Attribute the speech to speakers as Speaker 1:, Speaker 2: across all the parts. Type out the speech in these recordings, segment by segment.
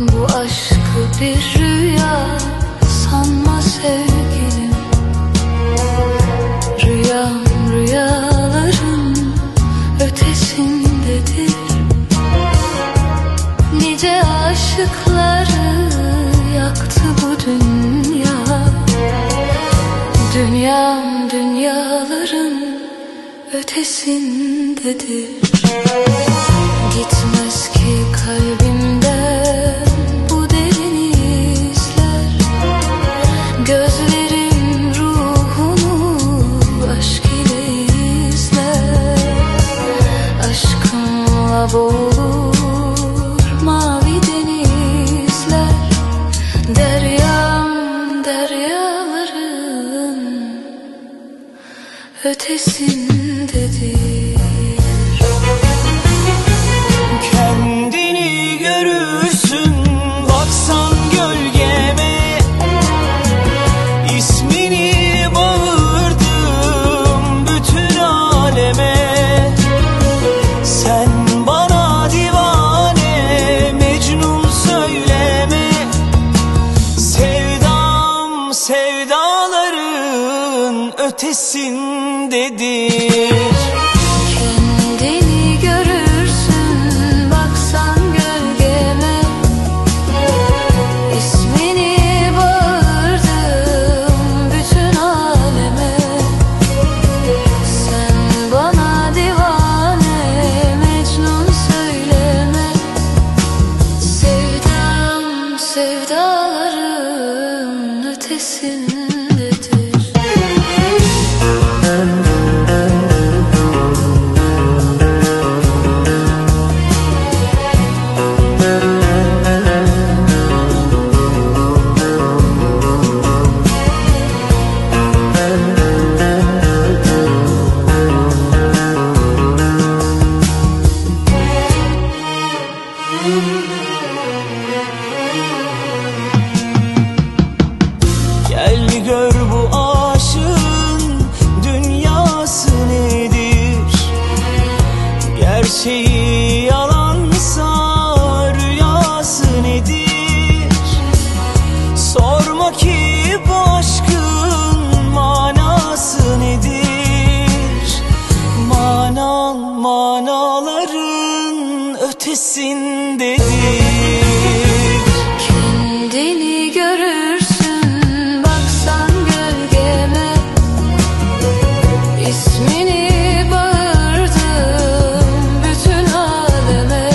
Speaker 1: bu aşkı bir rüya sanma sevgilim. Rüyam rüyaların ötesindedir. Nice aşıkları yaktı bu dünya. Dünyam dünyaların ötesindedir. Gitmez ki kalbimden bu derin izler. Gözlerim ruhunu aşk ile izler. Aşkımla boğulur mavi denizler. Deryam deryaların ötesindedir.
Speaker 2: Kendini görürsün baksan gölgeme. İsmini bağırdım bütün aleme. Sen bana divane Mecnun söyleme. Sevdam sevdaların ötesindedir.
Speaker 1: Kendini görürsün baksan gölgeme. İsmini bağırdım bütün aleme. Sen bana divane Mecnun söyleme. Sevdam sevdaların ötesindedir.
Speaker 2: Gel gör bu aşığın dünyası nedir? Gerçeği yalansa rüyası nedir? Sorma ki bu aşkın manası nedir? Manaların ötesindedir.
Speaker 1: Kendini görürsün baksan gölgeme. İsmini bağırdım bütün aleme.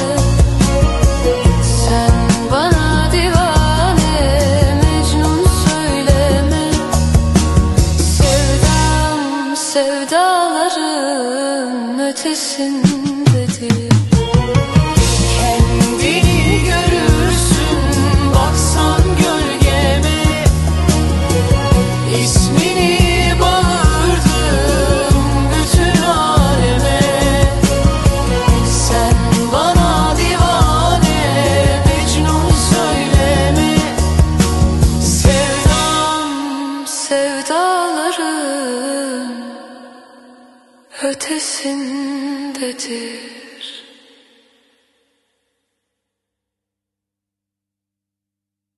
Speaker 1: Sen bana divane Mecnun söyleme. Sevdam sevdaların ötesindedir.
Speaker 2: Kendini görürsün baksan gölgeme. İsmini bağırdım bütün aleme. Sen bana divane Mecnun söyleme.
Speaker 1: Sevdam sevdaların ötesindedir.